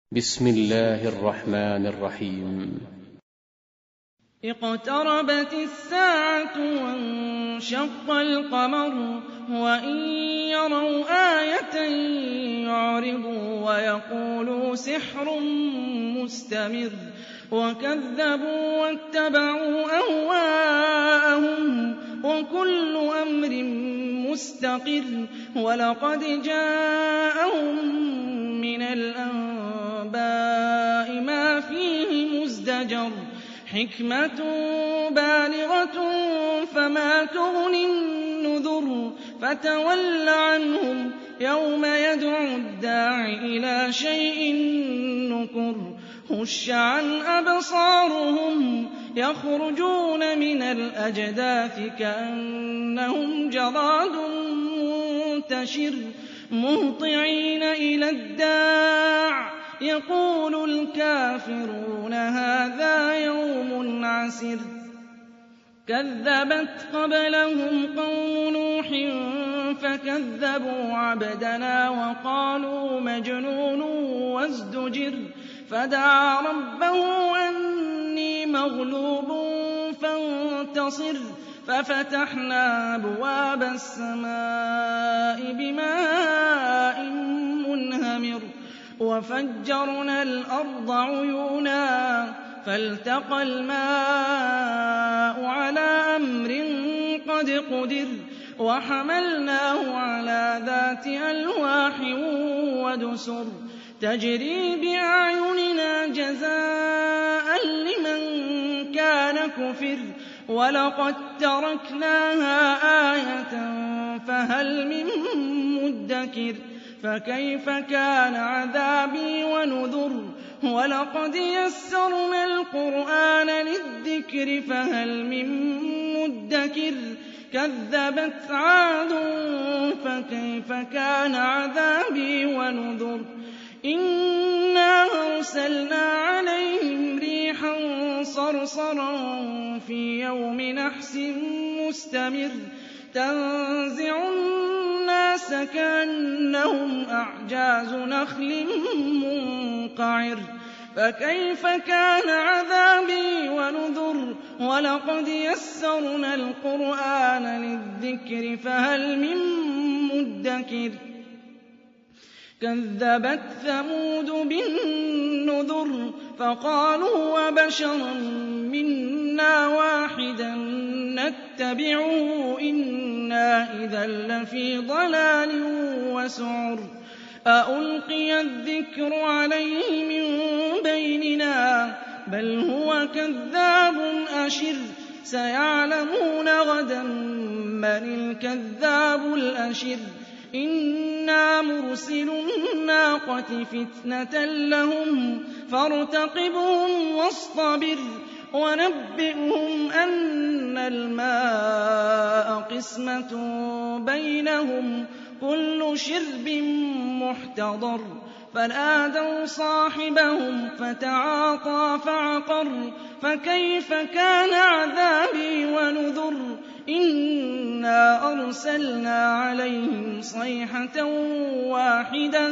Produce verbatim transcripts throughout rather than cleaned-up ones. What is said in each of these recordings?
بسم الله الرحمن الرحيم. اقتربت الساعة وانشق القمر وإن يروا آية يعرضوا ويقولوا سحر مستمر وكذبوا واتبعوا أهواءهم وكل أمر مستقر ولقد جاءهم من الأنباء ما فيه مزدجر حكمة بالغة فما تغني النذر فتول عنهم يوم يدعو الداع إلى شيء نكر خش عن أبصارهم يخرجون من الأجداث كأنهم جراد منتشر مهطعين إلى الداع يقول الكافرون هذا يوم عسر كذبت قبلهم قوم نوح فكذبوا عبدنا وقالوا مجنون وازدجر فدعا ربه أني مغلوب فانتصر ففتحنا أبواب السماء بماء منهمر وفجرنا الأرض عيونا فالتقى الماء على أمر قد قدر وحملناه على ذات ألواح ودسر تجري بأعيننا جزاء لمن كان كفر ولقد تركناها آية فهل من مدكر فكيف كان عذابي ونذر ولقد يسرنا القرآن للذكر فهل من مدكر كذبت عاد فكيف كان عذابي ونذر إنا أرسلنا عليهم ريحا صرصرا في يوم نحس مستمر تنزع الناس كأنهم أعجاز نخل منقعر فكيف كان عذابي ونذر ولقد يسرنا القرآن للذكر فهل من مدكر كذبت ثمود بالنذر فقالوا وبشرا منا واحدا نتبعه إنا إذا لفي ضلال وسعر أألقي الذكر عليه من بيننا بل هو كذاب أشر سيعلمون غدا من الكذاب الأشر إنا مرسل الناقة فتنة لهم فارتقبهم واصطبر ونبئهم أن الماء قسمة بينهم كل شرب محتضر فنادوا صاحبهم فتعاطى فعقر فكيف كان عذابي ونذر إنا أرسلنا عليهم صيحة واحدة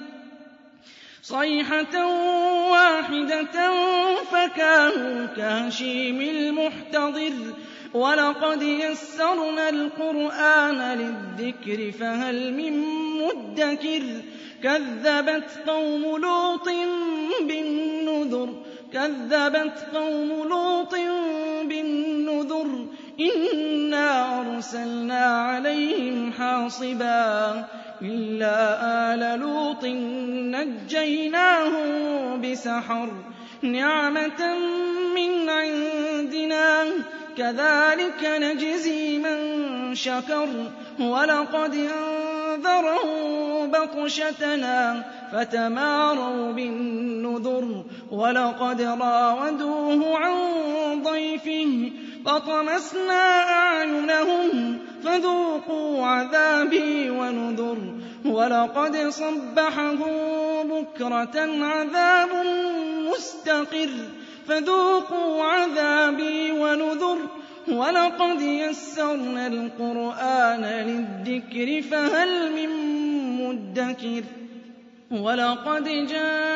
صيحة واحدة فكانوا كهشيم المحتضر ولقد يسرنا القرآن للذكر فهل من مدكر كذبت قوم لوط بالنذر كذبت قوم لوط بالنذر إنا أرسلنا عليهم حاصبا إلا آل لوط نجيناهم بسحر نعمة من عندنا كذلك نجزي من شكر ولقد أنذرهم بطشتنا فتماروا بالنذر ولقد راودوه عن ضيفه فطمسنا أعينهم فذوقوا عذابي ونذر ولقد صبحهم بكرة عذاب مستقر فذوقوا عذابي ونذر ولقد يسرنا القرآن للذكر فهل من مدكر ولقد جاء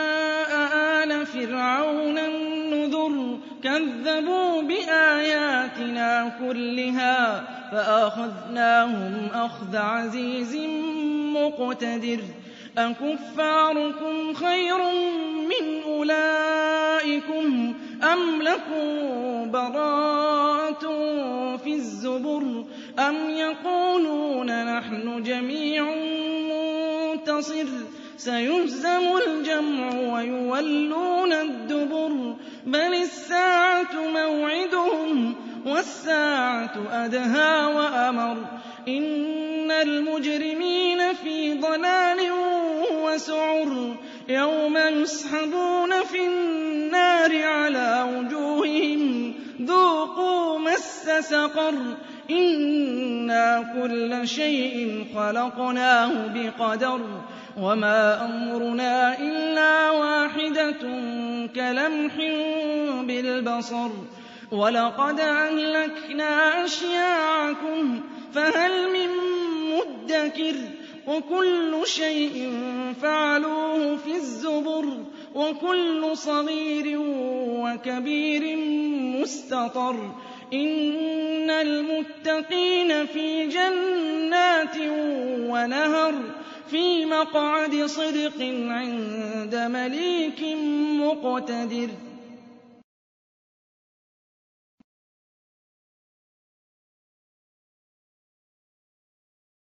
آلَ فِرْعَوْنَ النُّذُرُ كَذَّبُوا بِآيَاتِنَا كُلِّهَا فَأَخَذْنَاهُمْ أَخْذَ عَزِيزٍ مُّقْتَدِرٍ أَكُفَّارُكُمْ خَيْرٌ مِّنْ أُولَٰئِكُمْ أَمْ لَكُم بَرَاءَةٌ فِي الزُّبُرِ أَمْ يَقُولُونَ نَحْنُ جَمِيعٌ مُّنتَصِرٌ سَيُهْزَمُ الْجَمْعُ وَيُوَلُّونَ الدُّبُرَ بَلِ السَّاعَةُ مَوْعِدُهُمْ وَالسَّاعَةُ أَدْهَىٰ وَأَمَرُّ إِنَّ الْمُجْرِمِينَ فِي ضَلَالٍ وَسُعُرٍ يَوْمَ يُسْحَبُونَ فِي النَّارِ عَلَىٰ وُجُوهِهِمْ ذُوقُوا مَسَّ سَقَرَ إِنَّا كُلَّ شَيْءٍ خَلَقْنَاهُ بِقَدَرٍ وَمَا أَمْرُنَا إِلَّا وَاحِدَةٌ كَلَمْحٍ بِالْبَصَرِ وَلَقَدْ أَهْلَكْنَا أَشْيَاعَكُمْ فَهَلْ مِن مُّدَّكِرٍ وَكُلُّ شَيْءٍ فَعَلُوهُ فِي الزُّبُرِ وَكُلُّ صَغِيرٍ وَكَبِيرٍ مُّسْتَطَرٍ إِنَّ الْمُتَّقِينَ فِي جَنَّاتٍ وَنَهَرٍ فِي مَقْعَدِ صِدْقٍ عِندَ مَلِيكٍ مُّقْتَدِرٍ